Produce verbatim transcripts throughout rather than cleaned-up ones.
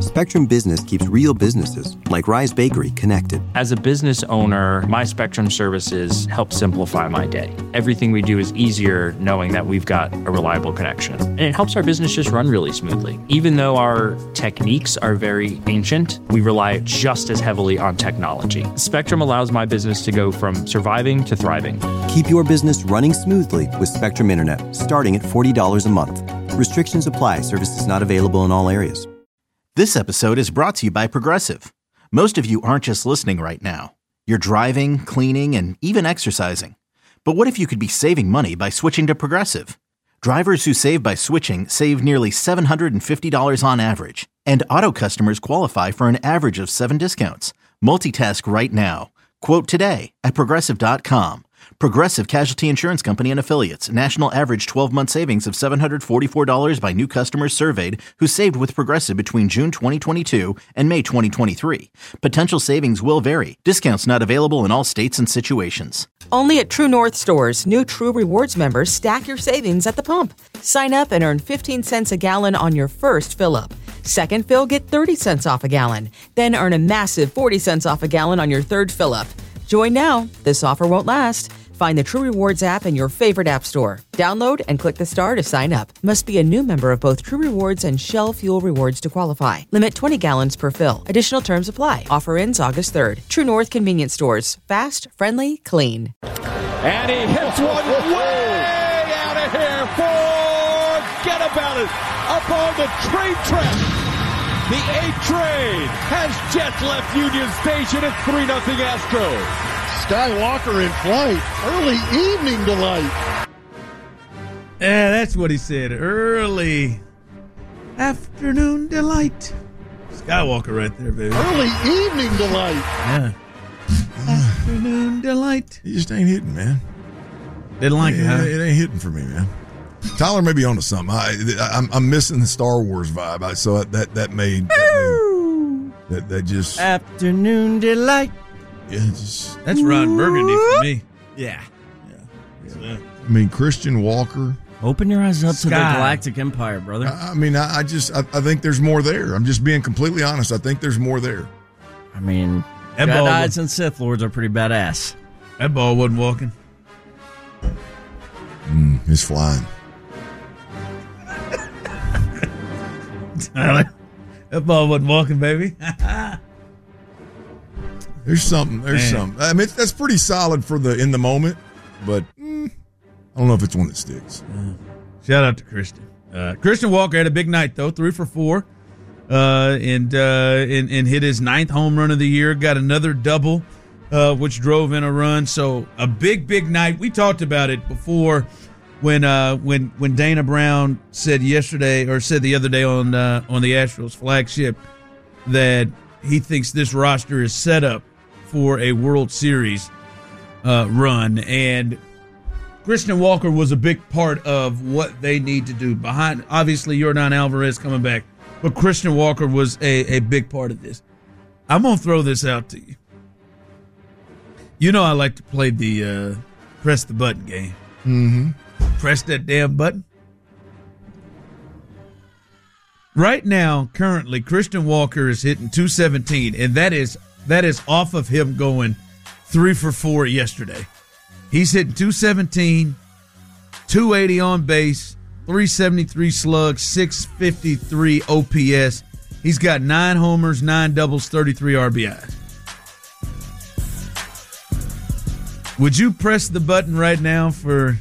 Spectrum Business keeps real businesses, like Rise Bakery, connected. As a business owner, my Spectrum services help simplify my day. Everything we do is easier knowing that we've got a reliable connection. And it helps our business just run really smoothly. Even though our techniques are very ancient, we rely just as heavily on technology. Spectrum allows my business to go from surviving to thriving. Keep your business running smoothly with Spectrum Internet, starting at forty dollars a month. Restrictions apply. Services not available in all areas. This episode is brought to you by Progressive. Most of you aren't just listening right now. You're driving, cleaning, and even exercising. But what if you could be saving money by switching to Progressive? Drivers who save by switching save nearly seven hundred fifty dollars on average. And auto customers qualify for an average of seven discounts. Multitask right now. Quote today at Progressive dot com. Progressive Casualty Insurance Company and Affiliates. National average twelve-month savings of seven hundred forty-four dollars by new customers surveyed who saved with Progressive between June twenty twenty-two and May twenty twenty-three. Potential savings will vary. Discounts not available in all states and situations. Only at True North stores, new True Rewards members stack your savings at the pump. Sign up and earn fifteen cents a gallon on your first fill-up. Second fill, get thirty cents off a gallon. Then earn a massive forty cents off a gallon on your third fill-up. Join now. This offer won't last. Find the True Rewards app in your favorite app store. Download and click the star to sign up. Must be a new member of both True Rewards and Shell Fuel Rewards to qualify. Limit twenty gallons per fill. Additional terms apply. Offer ends August third. True North Convenience Stores. Fast, friendly, clean. And he hits one way out of here. Forget about it. Up on the train track. The A train has just left Union Station at three nothing Astros. Skywalker in flight. Early evening delight. Yeah, that's what he said. Early afternoon delight. Skywalker right there, baby. Early evening delight. Yeah. Afternoon delight. He just ain't hitting, man. Didn't like it, it, huh? It ain't hitting for me, man. Tyler may be onto something. I, I, I'm, I'm missing the Star Wars vibe. I, so that that made that, made, that, that just afternoon delight. Yeah, just that's Ron Burgundy for me. Yeah, yeah. yeah. I mean, Christian Walker. Open your eyes up Sky. to the Galactic Empire, brother. I, I mean, I, I just I, I think there's more there. I'm just being completely honest. I think there's more there. I mean, that Jedi's and Sith Lords are pretty badass. That ball wasn't walking. Mm, it's flying. That ball wasn't walking, baby. There's something. There's Man. something. I mean, that's pretty solid for the in the moment, but mm, I don't know if it's one that sticks. Uh, shout out to Christian. Uh, Christian Walker had a big night though, three for four, uh, and, uh, and and hit his ninth home run of the year. Got another double, uh, which drove in a run. So a big, big night. We talked about it before when uh, when when Dana Brown said yesterday or said the other day on uh, on the Astros flagship that he thinks this roster is set up for a World Series uh, run, and Christian Walker was a big part of what they need to do. Behind, obviously, Yordan Alvarez coming back, but Christian Walker was a, a big part of this. I'm going to throw this out to you. You know I like to play the uh, press the button game. Mm-hmm. Press that damn button. Right now, currently, Christian Walker is hitting two seventeen, and that is that is off of him going three for four yesterday. He's hitting two seventeen, two eighty on base, three seventy-three slug, six fifty-three O P S. He's got nine homers, nine doubles, thirty-three R B Is. Would you press the button right now for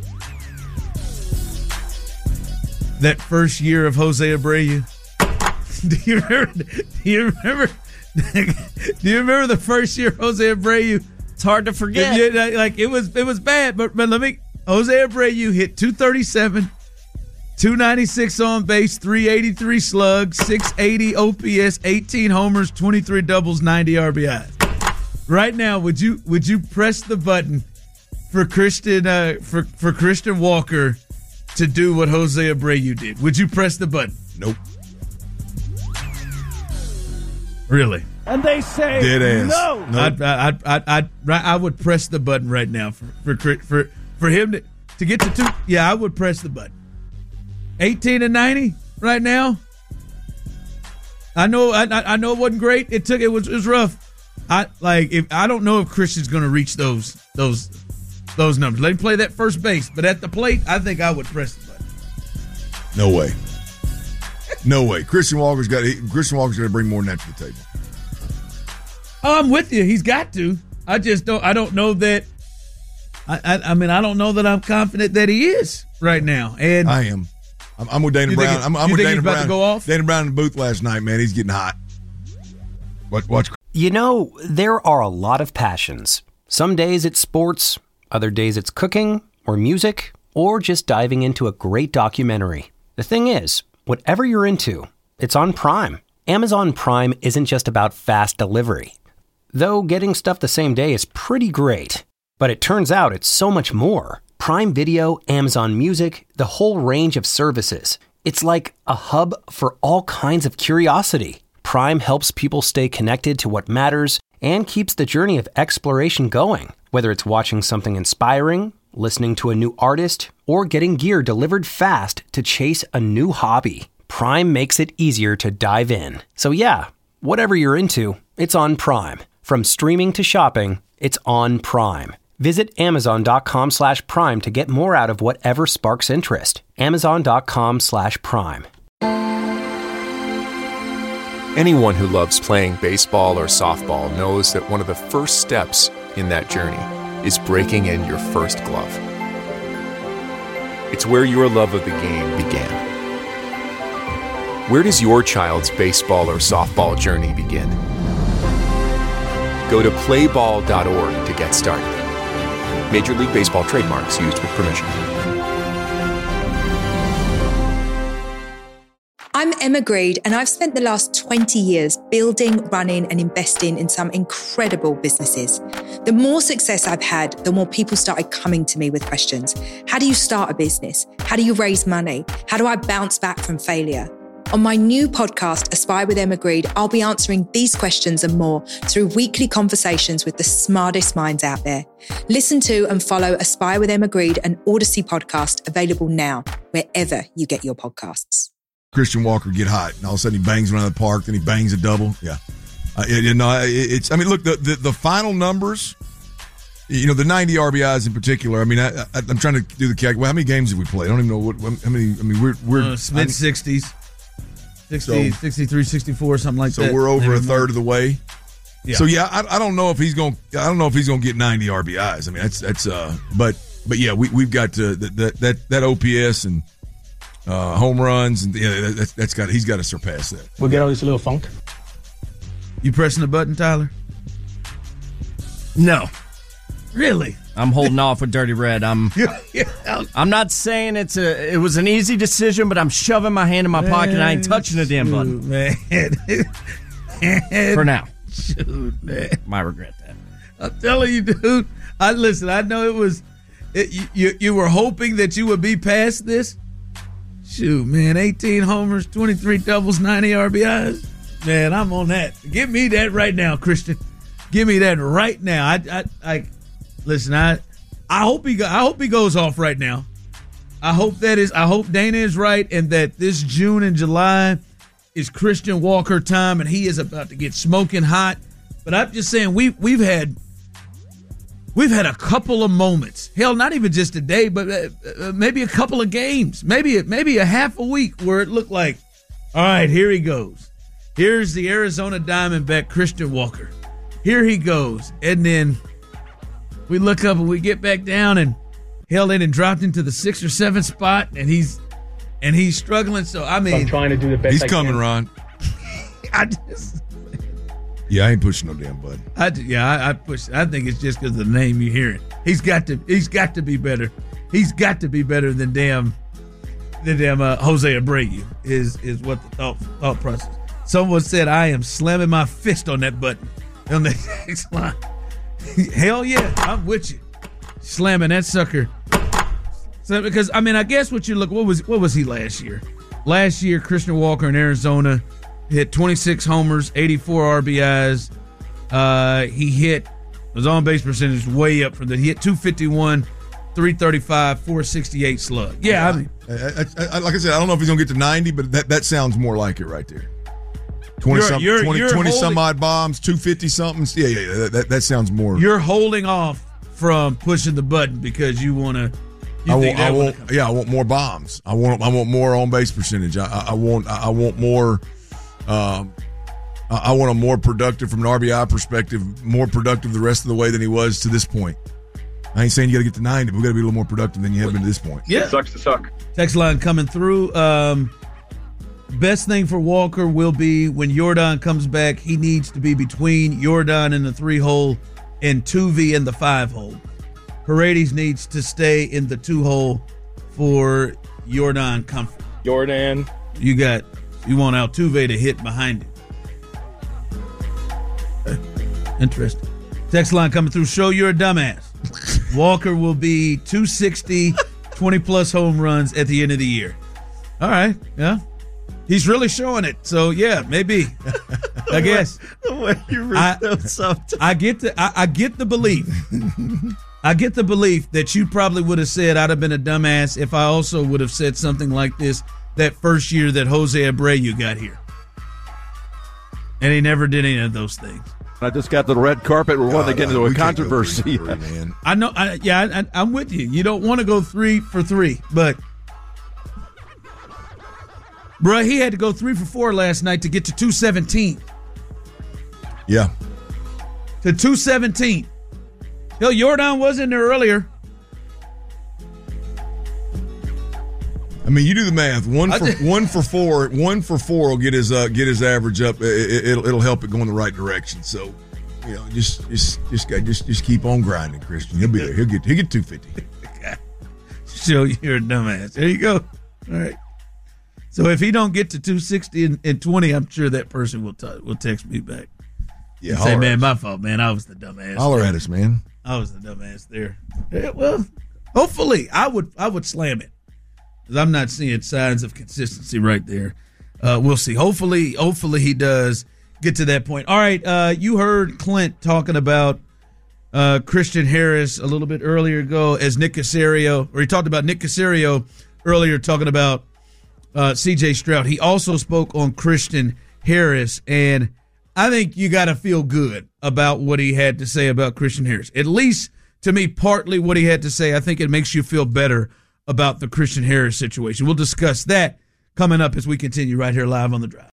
that first year of Jose Abreu? Do you remember? Do you remember? Do you remember the first year of Jose Abreu? It's hard to forget. Yeah, like it was, it was bad. But but let me. Jose Abreu hit two thirty-seven, two ninety-six on base, three eighty-three slug, six eighty O P S, eighteen homers, twenty-three doubles, ninety R B Is. Right now, would you would you press the button for Christian uh, for for Christian Walker to do what Jose Abreu did? Would you press the button? Nope. Really? And they say Dead ass. no. Nope. I'd, I'd, I'd, I'd, I would press the button right now for for for for him to, to get to two. Yeah, I would press the button. eighteen and ninety right now. I know. I, I know it wasn't great. It took. It was. It was rough. I like. If I don't know if Christian's going to reach those those those numbers. Let him play that first base, but at the plate, I think I would press the button. No way. No way. Christian Walker's got. Christian Walker's got to bring more than that to the table. Oh, I'm with you. He's got to. I just don't. I don't know that. I. I, I mean, I don't know that I'm confident that he is right now. And I am. I'm, I'm with Dana you Brown. Think, I'm, I'm you with think Dana he's about Brown. To go off? Dana Brown in the booth last night, man. He's getting hot. Watch. watch. You know, there are a lot of passions. Some days it's sports, other days it's cooking or music, or just diving into a great documentary. The thing is, whatever you're into, it's on Prime. Amazon Prime isn't just about fast delivery. Though getting stuff the same day is pretty great. But it turns out it's so much more. Prime Video, Amazon Music, the whole range of services. It's like a hub for all kinds of curiosity. Prime helps people stay connected to what matters and keeps the journey of exploration going. Whether it's watching something inspiring, listening to a new artist, or getting gear delivered fast to chase a new hobby, Prime makes it easier to dive in. So yeah, whatever you're into, it's on Prime. From streaming to shopping, it's on Prime. Visit amazon.com slash prime to get more out of whatever sparks interest. Amazon.com slash prime. Anyone who loves playing baseball or softball knows that one of the first steps in that journey is breaking in your first glove. It's where your love of the game began. Where does your child's baseball or softball journey begin? Go to play ball dot org to get started. Major League Baseball trademarks used with permission. I'm Emma Greed, and I've spent the last twenty years building, running, and investing in some incredible businesses. The more success I've had, the more people started coming to me with questions. How do you start a business? How do you raise money? How do I bounce back from failure? On my new podcast, Aspire with Emma Greed, I'll be answering these questions and more through weekly conversations with the smartest minds out there. Listen to and follow Aspire with Emma Greed, an Odyssey podcast, available now, wherever you get your podcasts. Christian Walker get hot, and all of a sudden he bangs around the park, then he bangs a double. Yeah. Uh, it, you know, it, it's, I mean, look, the, the, the final numbers, you know, the ninety R B Is in particular, I mean, I, I, I'm trying to do the calculation. Well, how many games have we played? I don't even know what, how many, I mean, we're, we're uh, mid-sixties. sixty, so, sixty-three, sixty-four, something like so that. So we're over Maybe a third more. of the way. Yeah. So yeah, I, I don't know if he's going. I don't know if he's going to get ninety R B Is. I mean, that's that's. Uh, but but yeah, we we've got to that that that O P S and uh, home runs and yeah, that, that's got he's got to surpass that. We'll get all this a little funk. You pressing the button, Tyler? No. Really? I'm holding off with Dirty Red. I'm I'm not saying it's a it was an easy decision, but I'm shoving my hand in my man, pocket and I ain't touching the damn button. Man. For now. Shoot, man. Might regret that. I'm telling you, dude. I listen, I know it was it, you, you you were hoping that you would be past this. Shoot, man, eighteen homers, twenty-three doubles, ninety R B Is. Man, I'm on that. Give me that right now, Christian. Give me that right now. I I I Listen, I, I hope he, go, I hope he goes off right now. I hope that is, I hope Dana is right, and that this June and July is Christian Walker time, and he is about to get smoking hot. But I'm just saying, we we've had, we've had a couple of moments. Hell, not even just a day, but uh, uh, maybe a couple of games, maybe maybe a half a week where it looked like, all right, here he goes. Here's the Arizona Diamondback, Christian Walker. Here he goes, and then. We look up and we get back down, and hell, they done dropped into the sixth or seventh spot, and he's and he's struggling. So I mean, I'm trying to do the best. He's I coming, can. Ron. I just, yeah, I ain't pushing no damn button. I yeah, I, I push. I think it's just because of the name you hear it. He's got to. He's got to be better. He's got to be better than damn, than damn uh, Jose Abreu. Is is what the thought thought process. Someone said I am slamming my fist on that button on the next line. Hell yeah, I'm with you. Slamming that sucker. So because I mean, I guess what you look what was what was he last year? Last year, Christian Walker in Arizona hit twenty-six homers, eighty-four R B Is. Uh, he hit his on base percentage way up from the he hit two fifty-one, three thirty-five, four sixty-eight slug. Yeah, I mean, I, I, I, like I said, I don't know if he's gonna get to ninety, but that that sounds more like it right there. twenty You're- some, you're- twenty, you're twenty holding- some odd bombs, two fifty somethings. Yeah, yeah, that, that, that sounds more. You're holding off from pushing the button because you want to. I want, I want, yeah, I want more bombs. I want, I want more on base percentage. I, I, I want, I want more. Um, I, I want him more productive from an R B I perspective, more productive the rest of the way than he was to this point. I ain't saying you got to get to ninety, but we got to be a little more productive than you have been to this point. Yeah, it sucks to suck. Text line coming through. Um, best thing for Walker will be when Yordan comes back. He needs to be between Yordan in the three hole and Tuvey in the five hole. Paredes needs to stay in the two hole for Yordan comfort. Jordan. You got you want Altuve to hit behind it. Interesting. Text line coming through. Show you're a dumbass. Walker will be two sixty, twenty plus home runs at the end of the year. All right. Yeah. He's really showing it. So yeah, maybe. I guess. The way you read I, those sometimes. I get the I, I get the belief. I get the belief that you probably would have said I'd have been a dumbass if I also would have said something like this that first year that Jose Abreu got here. And he never did any of those things. I just got the red carpet. We're wanting to get into a controversy. Three, man. I know. I, yeah, I, I'm with you. You don't want to go three for three, but bruh, he had to go three for four last night to get to two seventeen. Yeah. To two seventeen. Hell, Yordan was in there earlier. I mean, you do the math. One for one for four. One for four will get his uh, get his average up. It, it'll it'll help it go in the right direction. So, you know, just just just just just keep on grinding, Christian. He'll be there. He'll get he'll get two fifty. Show you're a dumbass. There you go. All right. So if he don't get to two sixty and, and twenty, I'm sure that person will t- will text me back. Yeah, and say, man, my fault, man. I was the dumbass. Holler at us, man. I was the dumbass there. Yeah, well, hopefully, I would I would slam it. Because I'm not seeing signs of consistency right there. Uh, we'll see. Hopefully, hopefully he does get to that point. All right, uh, you heard Clint talking about uh, Christian Harris a little bit earlier ago as Nick Caserio, or he talked about Nick Caserio earlier talking about uh, C J Stroud. He also spoke on Christian Harris, and I think you got to feel good about what he had to say about Christian Harris. At least, to me, partly what he had to say, I think it makes you feel better about the Christian Harris situation. We'll discuss that coming up as we continue right here live on The Drive.